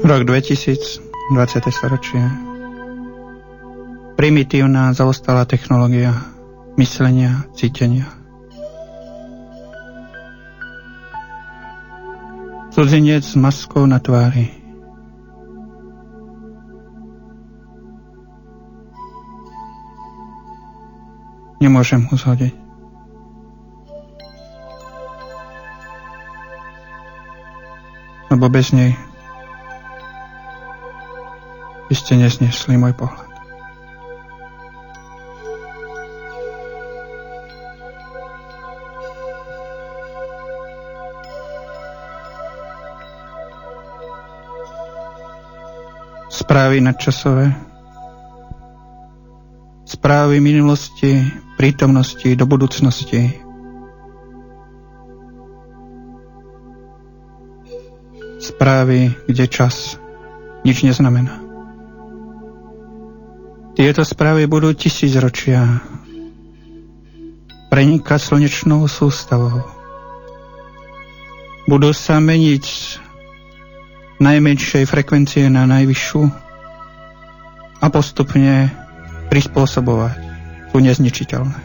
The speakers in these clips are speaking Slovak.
Rok 2000, 20. storočie. Primitívna, zaostalá technológia myslenia, cítenia. Cudzinec s maskou na tvári. Nemôžem ho zhodiť. Lebo bez nej by ste neznesli môj pohľad. Správy nadčasové, správy minulosti, prítomnosti, do budúcnosti. Správy, kde čas nič neznamená. Tieto správy budú 1000 ročia prenikať slnečnou sústavou. Budú sa meniť z najmenšej frekvencie na najvyššiu a postupne prispôsobovať. Sú nezničiteľné.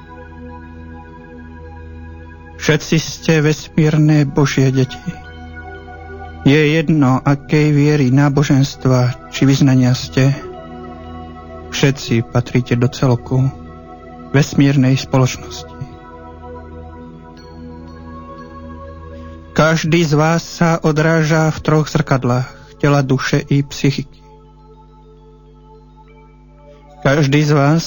Všetci ste vesmírne Božie deti. Je jedno, akej viery, náboženstva či vyznania ste, všetci patríte do celku vesmírnej spoločnosti. Každý z vás sa odráža v 3 zrkadlách, tela, duše i psychiky. Každý z vás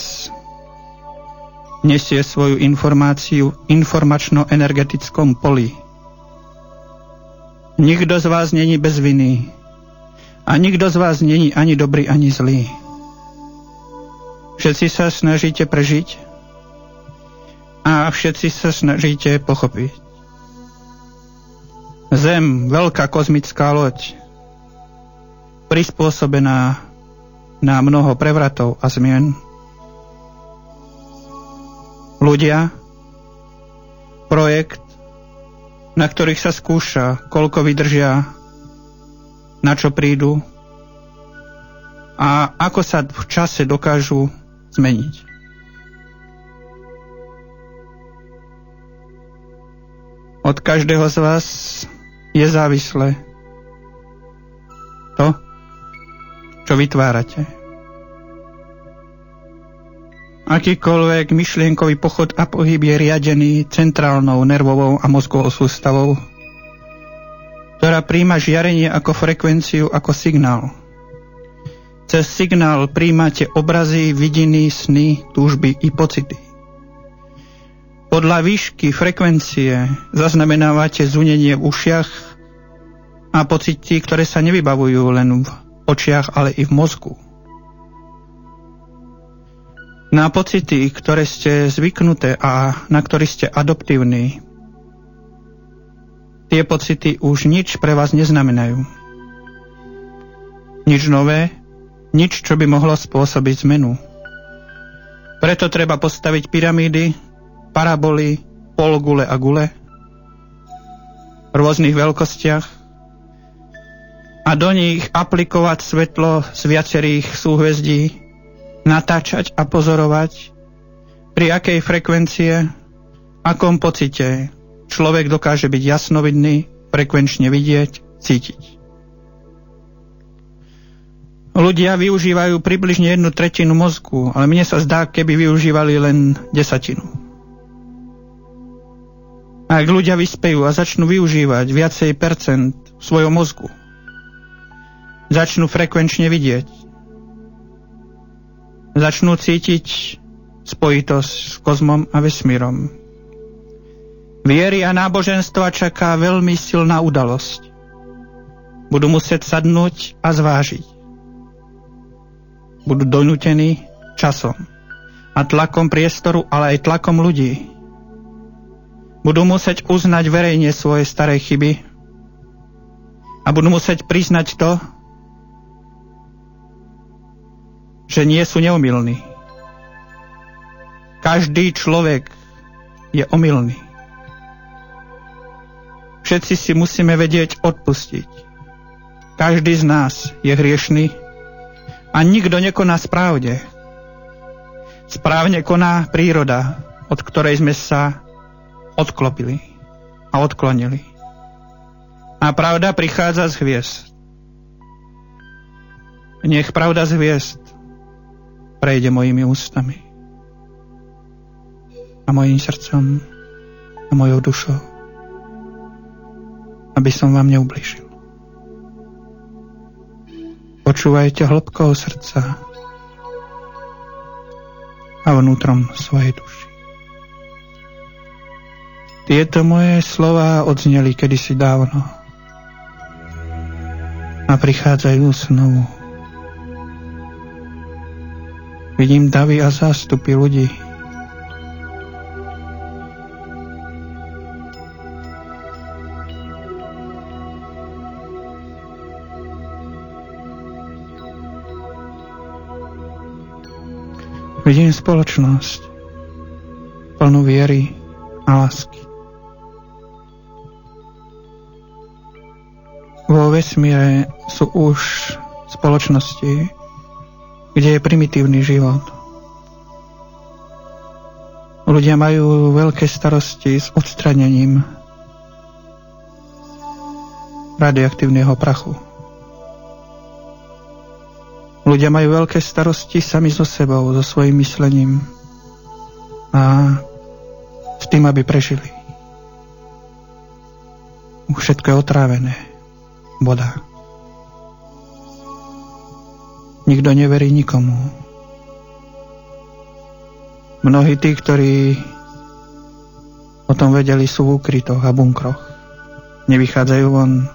nesie svoju informáciu v informačno-energetickom poli. Nikto z vás není bez viny a nikto z vás není ani dobrý, ani zlý. Všetci sa snažíte prežiť a všetci sa snažíte pochopiť. Zem, veľká kozmická loď, prispôsobená na mnoho prevratov a zmien. Ľudia, projekt, na ktorých sa skúša, koľko vydržia, na čo prídu a ako sa v čase dokážu zmeniť. Od každého z vás je závislé to, čo vytvárate. Akýkoľvek myšlienkový pochod a pohyb je riadený centrálnou nervovou a mozgovou sústavou, ktorá príjma žiarenie ako frekvenciu, ako signál. Cez signál príjmate obrazy, vidiny, sny, túžby i pocity. Podľa výšky frekvencie zaznamenávate zunenie v ušiach a pocity, ktoré sa nevybavujú len v očiach, ale i v mozgu. Na pocity, ktoré ste zvyknuté a na ktoré ste adoptívni, tie pocity už nič pre vás neznamenajú. Nič nové, nič, čo by mohlo spôsobiť zmenu. Preto treba postaviť pyramídy, paraboly, polgule a gule v rôznych veľkostiach a do nich aplikovať svetlo z viacerých súhvezdí, natáčať a pozorovať, pri akej frekvencie, akom pocite človek dokáže byť jasnovidný, frekvenčne vidieť, cítiť. Ľudia využívajú približne 1/3 mozgu, ale mne sa zdá, keby využívali len 1/10. Ak ľudia vyspejú a začnú využívať viacej percent svojho mozgu, začnú frekvenčne vidieť, začnú cítiť spojitosť s kozmom a vesmírom. Viery a náboženstva čaká veľmi silná udalosť. Budú musieť sadnúť a zvážiť. Budú donútení časom a tlakom priestoru, ale aj tlakom ľudí. Budú musieť uznať verejne svoje staré chyby a budú musieť priznať to, že nie sú neomylní. Každý človek je omylný. Všetci si musíme vedieť odpustiť. Každý z nás je hriešný a nikto nekoná správne. Správne koná príroda, od ktorej sme sa odklopili a odklonili. A pravda prichádza z hviezd. Nech pravda z hviezd prejde mojimi ústami a mojím srdcom a mojou dušou, aby som vám neublížil. Počúvajte hĺbkou srdca a vnútrom svojej duši. Tieto moje slová odzneli kedysi dávno a prichádzajú znovu. Vidím davy a zástupy ľudí. Vidím spoločnosť plnú viery a lásky. Vo vesmíre sú už spoločnosti, kde je primitívny život. Ľudia majú veľké starosti s odstranením radioaktívneho prachu. Ľudia majú veľké starosti sami so sebou, so svojím myslením a s tým, aby prežili. Už všetko je otrávené. Voda. Nikto neverí nikomu. Mnohí tí, ktorí o tom vedeli, sú v úkrytoch a bunkroch. Nevychádzajú von.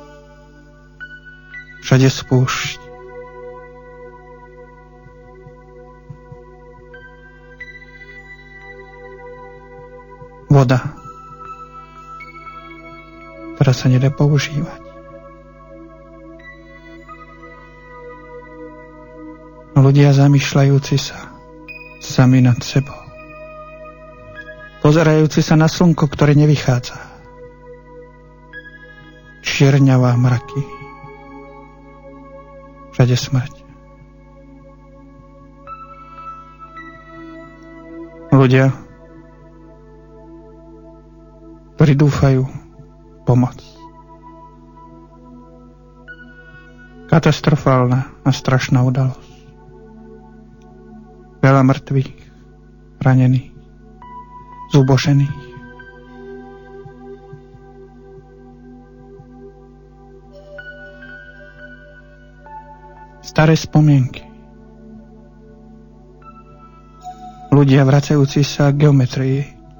Všade spúšť. Voda, ktorá sa nedá používať. Ľudia zamýšľajúci sa sami nad sebou. Pozerajúci sa na slnko, ktoré nevychádza. Čierňavá mraky. Všade smrť. Ľudia, ktorí dúfajú pomoc. Katastrofálna a strašná udalosť. Veľa mŕtvych, ranených, zubožených. Staré spomienky. Ľudia vracajúci sa k geometrii.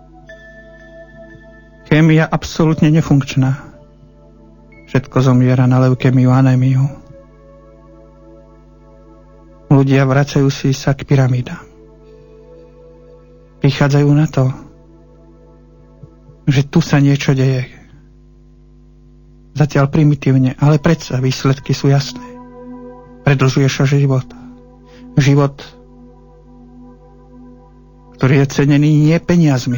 Chémia absolútne nefunkčná. Všetko zomiera na leukémiu a anémiu. Ľudia vracajú si sa k pyramídám. Prichádzajú na to, že tu sa niečo deje. Zatiaľ primitívne, ale predsa výsledky sú jasné. Predĺžuje sa život. Život, ktorý je cenený nie peniazmi.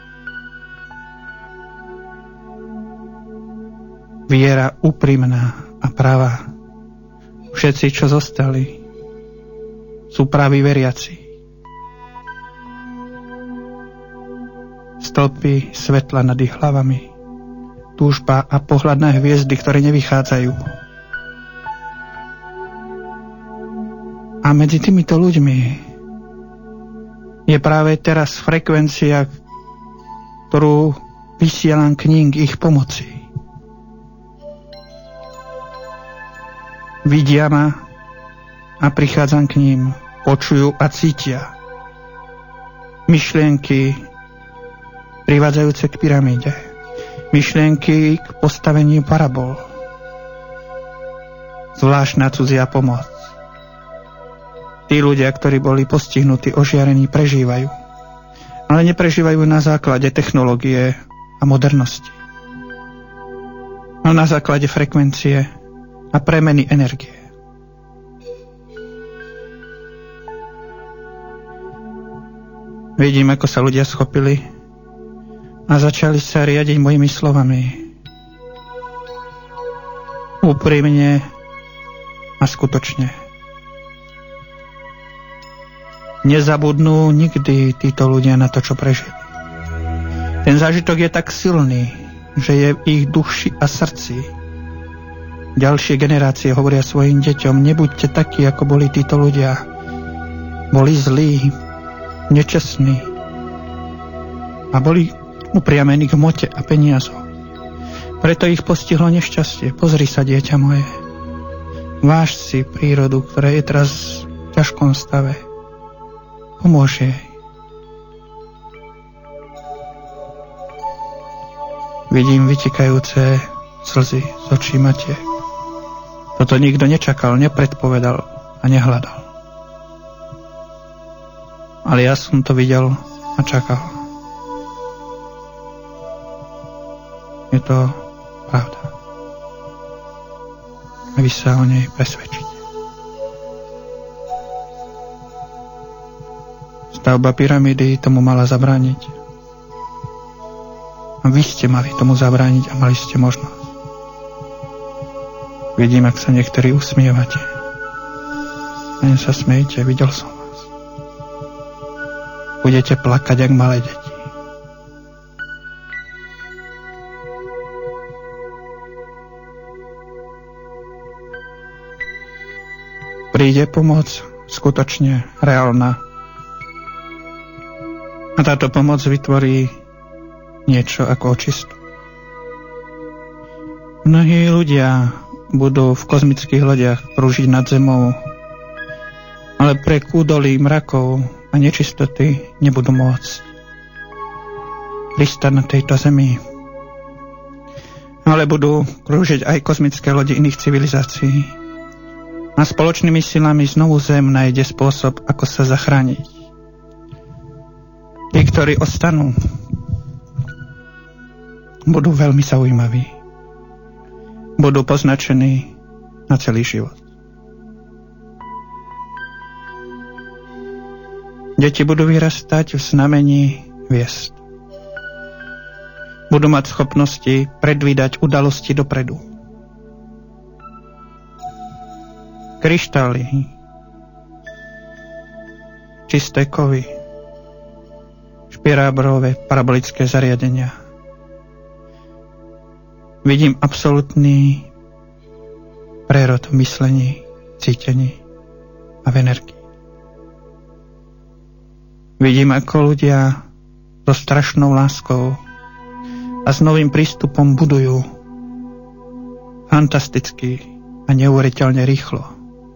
Viera úprimná a pravá. Všetci, čo zostali, sú praví veriaci. Stĺpy svetla nad ich hlavami. Túžba a pohľad na hviezdy, ktoré nevychádzajú. A medzi týmito ľuďmi je práve teraz frekvencia, ktorú vysielam k ním, k ich pomoci. Vidia ma a prichádzam k ním, počujú a cítia myšlienky privádzajúce k pyramíde, myšlienky k postaveniu parabol, zvláštna cudzia pomoc. Tí ľudia, ktorí boli postihnutí, ožiarení, prežívajú, ale neprežívajú na základe technológie a modernosti, ale na základe frekvencie a premeny energie. Vidím, ako sa ľudia schopili a začali sa riadiť mojimi slovami. Úprimne A skutočne nezabudnú nikdy títo ľudia na to, čo prežili. Ten zážitok je tak silný, že je v ich duši a srdci. Ďalšie generácie hovoria svojim deťom: nebuďte takí, ako boli títo ľudia. Boli zlí, nečestní a boli upriamení k hmote a peniazom. Preto ich postihlo nešťastie. Pozri sa, dieťa moje. Váž si prírodu, ktorá je teraz v ťažkom stave. Pomôž jej. Vidím vytekajúce slzy z očí matiek. Toto nikto nečakal, nepredpovedal a nehľadal. Ale ja som to videl a čakal. Je to pravda. A vy sa o nej presvedčíte. Stavba pyramídy tomu mala zabrániť. A vy ste mali tomu zabrániť a mali ste možnosť. Vidím, ak sa niektorí usmievate. Len sa smejte, videl som vás. Budete plakať, jak malé deti. Príde pomoc skutočne reálna. A táto pomoc vytvorí niečo ako očistu. Mnohí ľudia budú v kozmických lodiach krúžiť nad zemou, ale pre kúdolí mrakov a nečistoty nebudú môcť pristať na tejto zemi. Ale budú krúžiť aj kozmické lode iných civilizácií. A spoločnými silami znovu zem nájde spôsob, ako sa zachrániť. Tí, ktorí ostanú, budú veľmi zaujímaví. Budú poznačení na celý život. Deti budú vyrastať v znamení hviezd. Budú mať schopnosti predvídať udalosti dopredu. Kryštály, čisté kovy, špirábrové parabolické zariadenia. Vidím absolútny prerod v myslení, cítení a v energii. Vidím, ako ľudia so strašnou láskou a s novým prístupom budujú fantasticky a neuveriteľne rýchlo.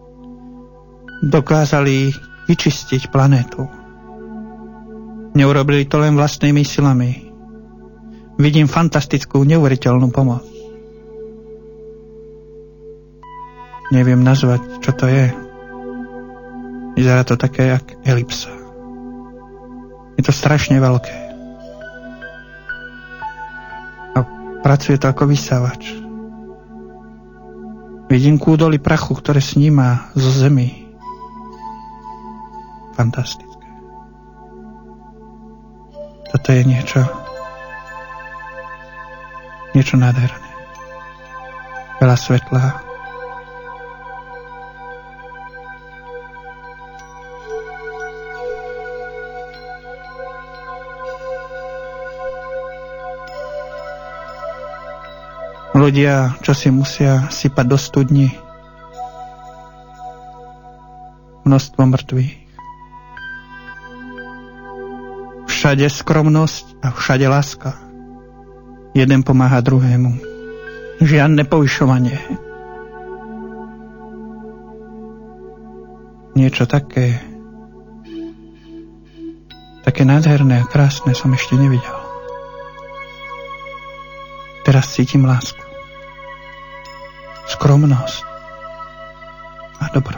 Dokázali vyčistiť planétu. Neurobili to len vlastnými silami. Vidím fantastickú, neuveriteľnú pomoc. Neviem nazvať, čo to je. Vyzerá to také, jak elipsa. Je to strašne veľké. A pracuje to ako vysávač. Vidím kúdoly prachu, ktoré sníma zo zemi. Fantastické. Toto je niečo nádherné. Veľa svetla. Ľudia, čo si musia sypať do studni. Množstvo mŕtvych. Všade skromnosť a všade láska. Jeden pomáha druhému. Žiadne povyšovanie. Niečo také nádherné a krásne som ešte nevidel. Teraz cítim lásku. Skromnosť a dobro.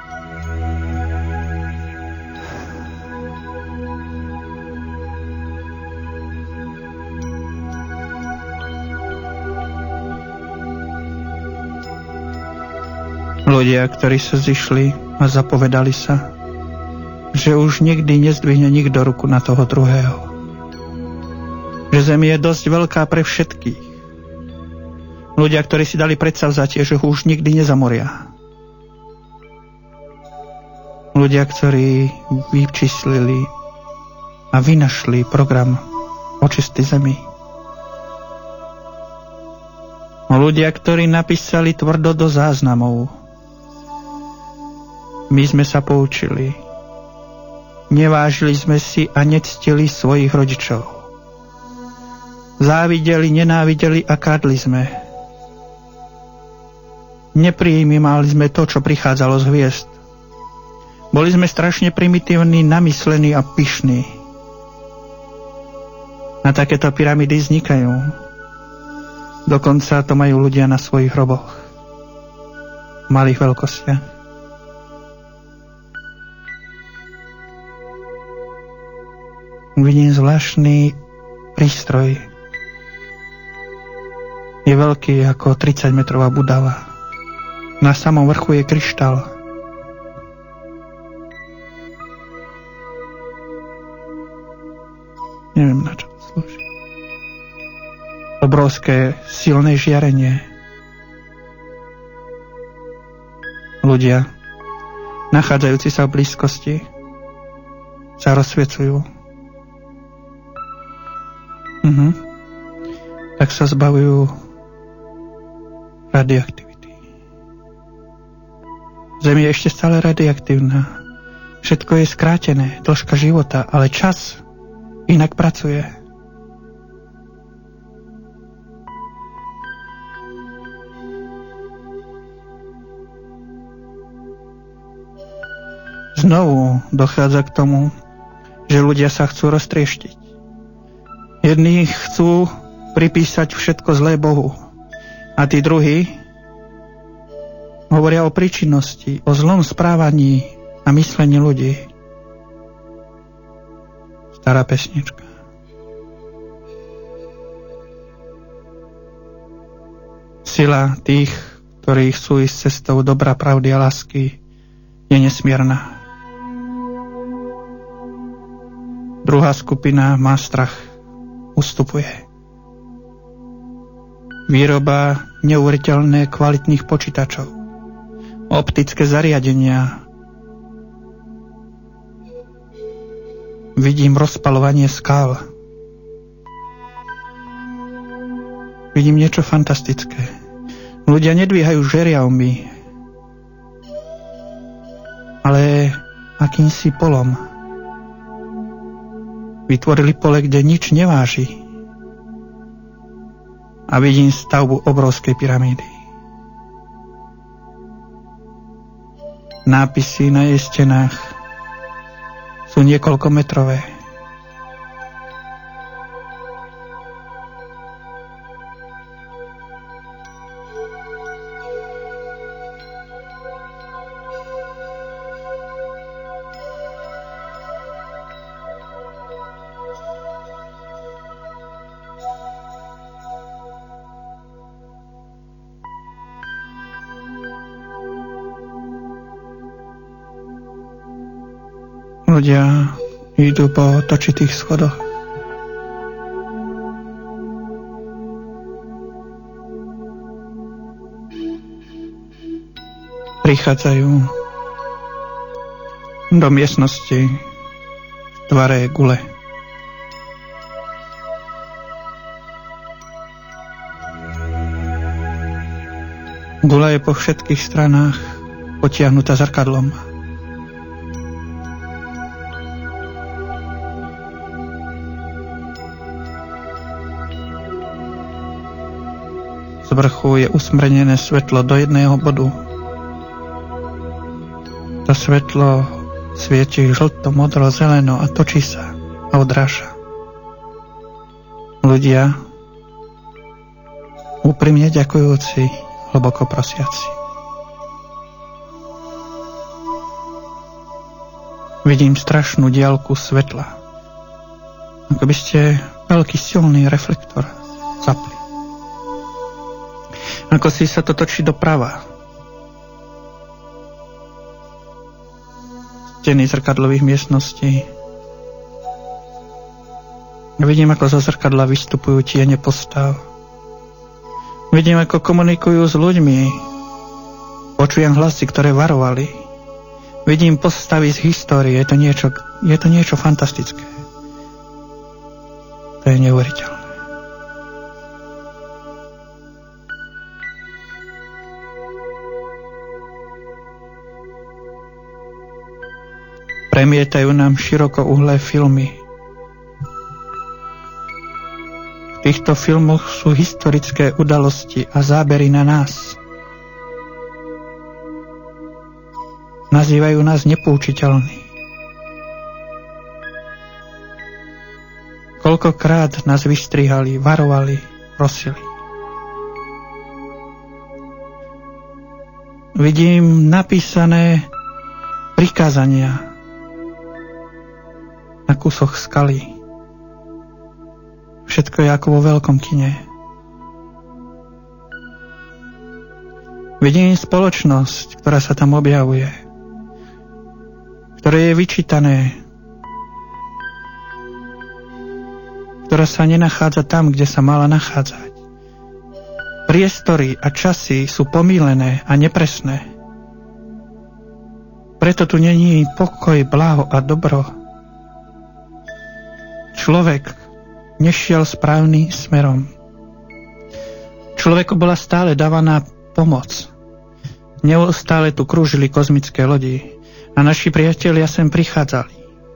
Ľudia, ktorí sa zišli a zapovedali sa, že už nikdy nezdvihne nikto ruku na toho druhého. Že zem je dosť veľká pre všetkých. Ľudia, ktorí si dali predsavzatie, že ho už nikdy nezamoria. Ľudia, ktorí vyčíslili a vynašli program očisty zemi. Ľudia, ktorí napísali tvrdo do záznamov. My sme sa poučili. Nevážili sme si a nectili svojich rodičov. Závideli, nenávideli a kradli sme. Neprijímali sme to, čo prichádzalo z hviezd. Boli sme strašne primitívni, namyslení a pyšní. A takéto pyramídy vznikajú. Dokonca to majú ľudia na svojich hroboch. V malých veľkostiach. Vidím zvláštny prístroj. Je veľký ako 30-metrová budava. Na samom vrchu je kryštál. Neviem, na čo to slúži. Obrovské silné žiarenie. Ľudia, nachádzajúci sa v blízkosti, sa rozsviecujú. Tak sa zbavujú radioaktivity. Zem je ešte stále radioaktívna. Všetko je skrátené, dĺžka života, ale čas inak pracuje. Znovu dochádza k tomu, že ľudia sa chcú roztrieštiť. Jedni chcú pripísať všetko zlé Bohu a tí druhí hovoria o príčinnosti, o zlom správaní a myslení ľudí. Stará pesnička. Sila tých, ktorí chcú ísť cestou dobra, pravdy a lásky, je nesmierna. Druhá skupina má strach, ustupuje. Výroba neuveriteľne kvalitných počítačov, optické zariadenia. Vidím rozpaľovanie skál. Vidím niečo fantastické. Ľudia nedvíhajú žeriavmi, ale akýmsi polom. Vytvorili pole, kde nič neváži. A vidím stavbu obrovskej pyramídy. Nápisy na jej stenách sú niekoľkometrové. Ľudia idú po točitých schodoch. Prichádzajú do miestnosti v tvare gule. Gula je po všetkých stranách potiahnutá zrkadlom. Z vrchu je usmrnené svetlo do jedného bodu. To svetlo svieti žlto, modro, zeleno a točí sa a odráža. Ľudia úprimne ďakujúci, hlboko prosiaci. Vidím strašnú diaľku svetla. Ako by ste veľký silný reflektor zapli. Ako si sa to točí doprava. Steny zrkadlových miestností. Vidím, ako zo zrkadla vystupujú tiene postav. Vidím, ako komunikujú s ľuďmi. Počujem hlasy, ktoré varovali. Vidím postavy z histórie, je to niečo fantastické. To je neuveriteľné. Premietajú nám širokouhlé filmy. V týchto filmoch sú historické udalosti a zábery na nás. Nazývajú nás nepoučiteľní. Koľkokrát nás vystrihali, varovali, prosili. Vidím napísané prikázania na kusoch skaly. Všetko je ako vo veľkom kine. Vidím spoločnosť, ktorá sa tam objavuje, ktoré je vyčítané, ktorá sa nenachádza tam, kde sa mala nachádzať. Priestory a časy sú pomýlené a nepresné. Preto tu není pokoj, blaho a dobro. Človek nešiel správnym smerom. Človeku bola stále dávaná pomoc. Neustále tu krúžili kozmické lodi a naši priatelia sem prichádzali.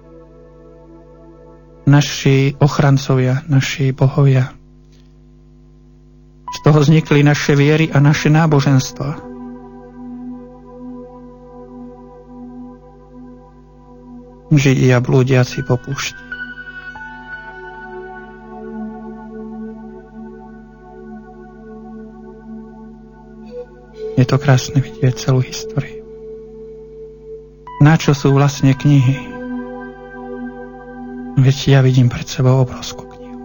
Naši ochrancovia, naši bohovia. Z toho vznikli naše viery a naše náboženstva. Židia blúdiaci po púšti. Je to krásne vidieť celú históriu. Na čo sú vlastne knihy? Veď ja vidím pred sebou obrovskú knihu.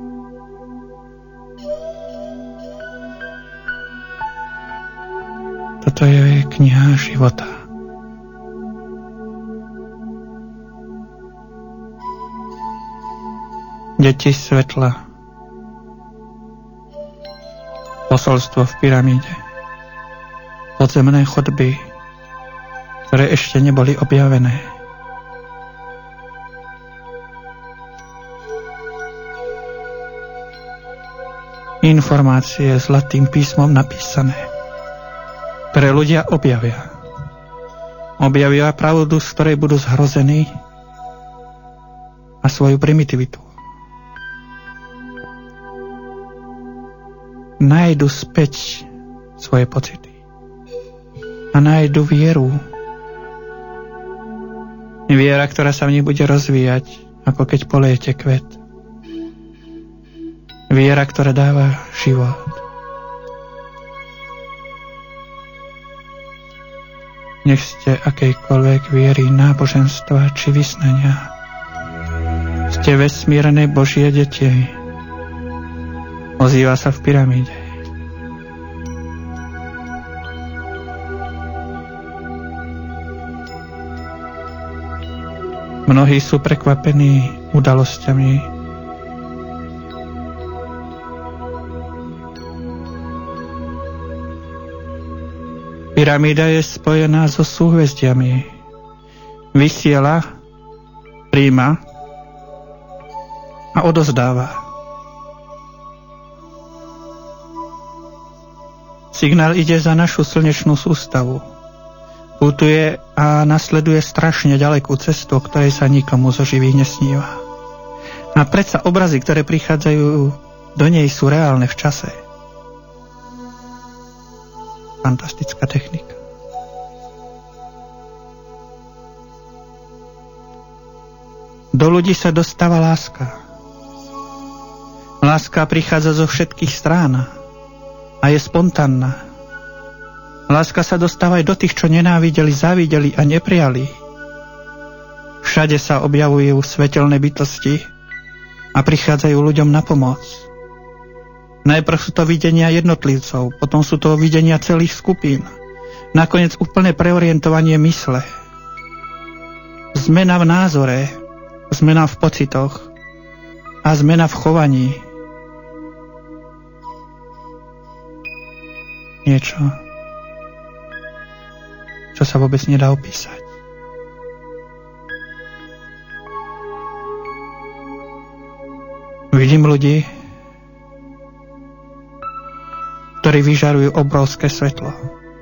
Toto je kniha života. Deti svetla. Posolstvo v pyramíde. Podzemné chodby, ktoré ešte neboli objavené. Informácie zlatým písmom napísané, ktoré ľudia objavia. Objavia pravdu, z ktorej budú zhrození a svoju primitivitu. Nájdu späť svoje pocity a nájdu vieru. Viera, ktorá sa v nich bude rozvíjať, ako keď polejete kvet. Viera, ktorá dáva život. Nech ste akejkoľvek viery, náboženstva či vyznania. Ste vesmírne Božie deti. Ozýva sa v pyramíde. Mnohí sú prekvapení udalosťami. Pyramída je spojená so súhvezdiami. Vysiela, príjma a odozdáva. Signál ide za našu slnečnú sústavu. Putuje a nasleduje strašne ďalekú cestu, o ktorej sa nikomu zo živých nesníva. A predsa obrazy, ktoré prichádzajú do nej, sú reálne v čase. Fantastická technika. Do ľudí sa dostáva láska. Láska prichádza zo všetkých strán a je spontánna. Láska sa dostáva aj do tých, čo nenávideli, závideli a neprijali. Všade sa objavujú svetelné bytosti a prichádzajú ľuďom na pomoc. Najprv sú to videnia jednotlivcov, potom sú to videnia celých skupín. Nakoniec úplné preorientovanie mysle. Zmena v názore, zmena v pocitoch a zmena v chovaní. Niečo, čo sa vôbec nedá opísať. ľudí, ktorí vyžarujú obrovské svetlo.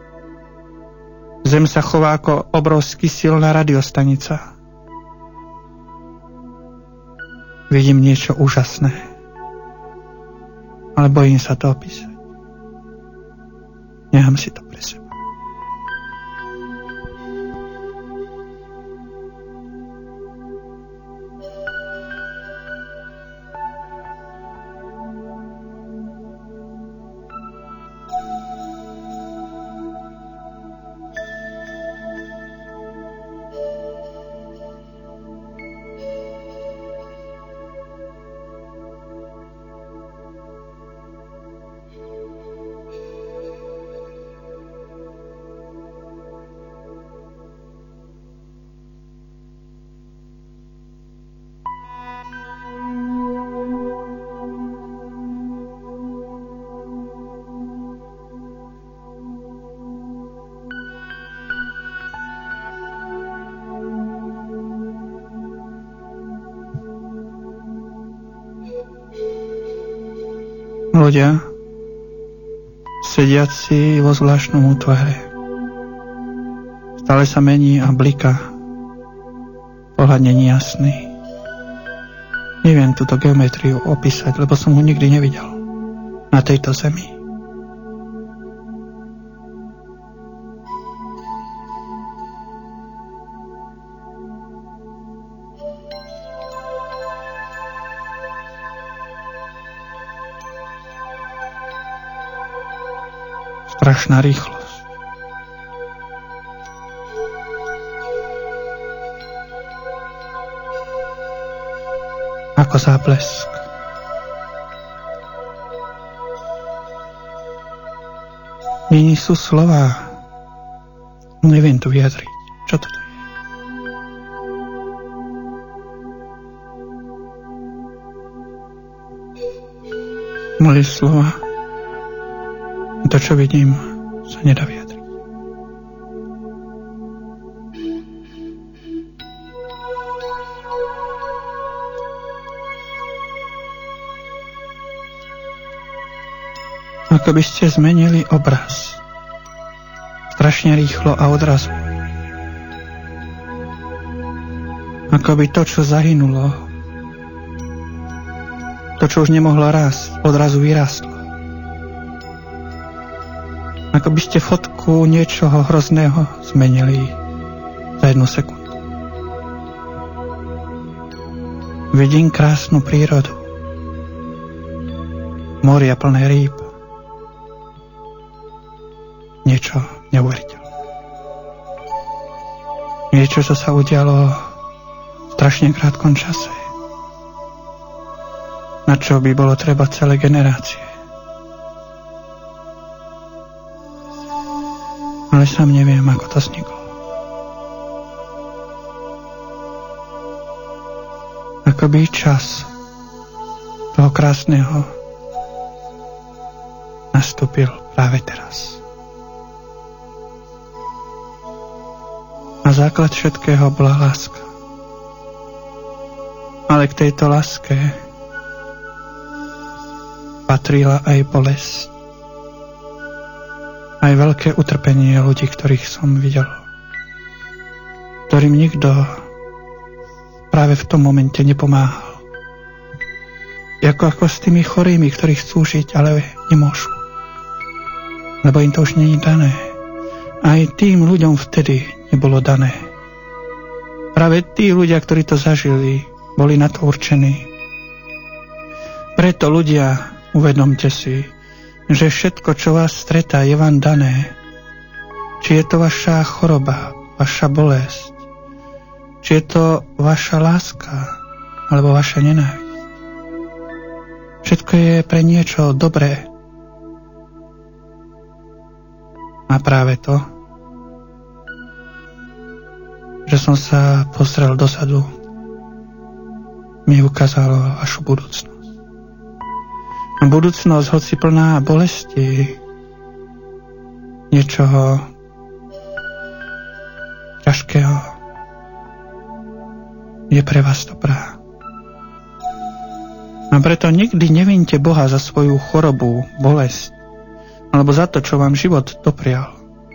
Zem sa chová ako obrovský silná radiostanica. Vidím niečo úžasné, ale bojím sa to opísať. Nechám si to pre seba. Ľudia, sediaci vo zvláštnom útvare. Stále sa mení a bliká. Pohľad není jasný. Neviem túto geometriu opísať, lebo som ho nikdy nevidel na tejto zemi. Strašná rýchlosť. Ako záblesk. Nie sú slová. Neviem to vyjadriť. Čo to je? Moje slova, to, čo vidím, sa nedá vyjadriť. Ako by ste zmenili obraz. Strašne rýchlo a odrazu. Ako by to, čo zahynulo, to, čo už nemohlo rásť, odrazu vyrástlo. Ako by ste fotku niečoho hrozného zmenili za 1 sekundu. Vidím krásnu prírodu. Moria plné rýb. Niečo neuveriteľné. Niečo, čo sa udialo v strašne krátkom čase. Na čo by bolo treba celé generácie. Ale sám neviem, ako to vzniklo. Akoby čas toho krásneho nastúpil práve teraz. A základ všetkého bola láska. Ale k tejto láske patrila aj bolesť. Aj veľké utrpenie ľudí, ktorých som videl. Ktorým nikto práve v tom momente nepomáhal. Ako s tými chorými, ktorí chcú žiť, ale nemôžu. Lebo im to už nie je dané. Aj tým ľuďom vtedy nebolo dané. Práve tí ľudia, ktorí to zažili, boli na to určení. Preto ľudia, uvedomte si, že všetko, čo vás stretá, je vám dané. Či je to vaša choroba, vaša bolesť, či je to vaša láska, alebo vaša nenávisť. Všetko je pre niečo dobré. A práve to, že som sa pozrel dozadu, mi ukázalo vašu budúcnosť. A budúcnosť, hoci plná bolesti, niečoho ťažkého, je pre vás dobrá. A preto nikdy nevínte Boha za svoju chorobu, bolesť, alebo za to, čo vám život doprial.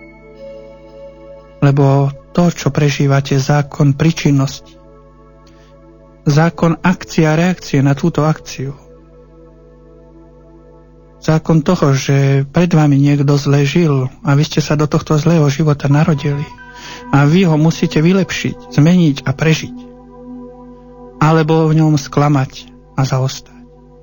Lebo to, čo prežívate, zákon príčinnosti, zákon akcie a reakcie na túto akciu, zákon toho, že pred vami niekto zle žil a vy ste sa do tohto zlého života narodili a vy ho musíte vylepšiť, zmeniť a prežiť. Alebo v ňom sklamať a zaostať.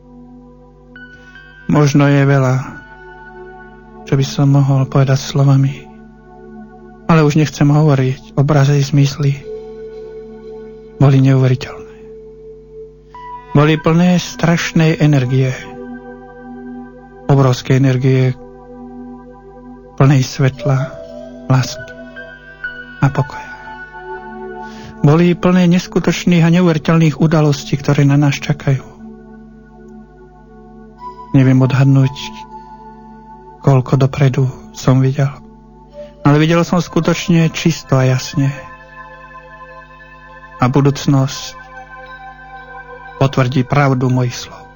Možno je veľa, čo by som mohol povedať slovami, ale už nechcem hovoriť. Obrazy zmysly boli neuveriteľné. Boli plné strašnej energie, obrovskej energie, plnej svetla, lásky a pokoja. Boli plné neskutočných a neuveriteľných udalostí, ktoré na nás čakajú. Neviem odhadnúť, koľko dopredu som videl. Ale videl som skutočne čisto a jasne. A budúcnosť potvrdí pravdu mojich slov.